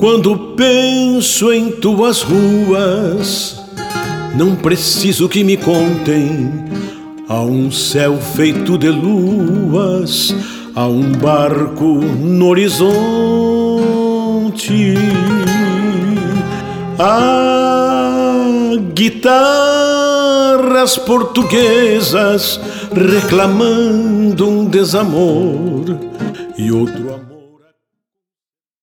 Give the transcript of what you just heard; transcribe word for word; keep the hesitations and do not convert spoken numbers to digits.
Quando penso em tuas ruas, não preciso que me contem. Há um céu feito de luas, há um barco no horizonte. Há guitarras portuguesas reclamando um desamor e outro amor.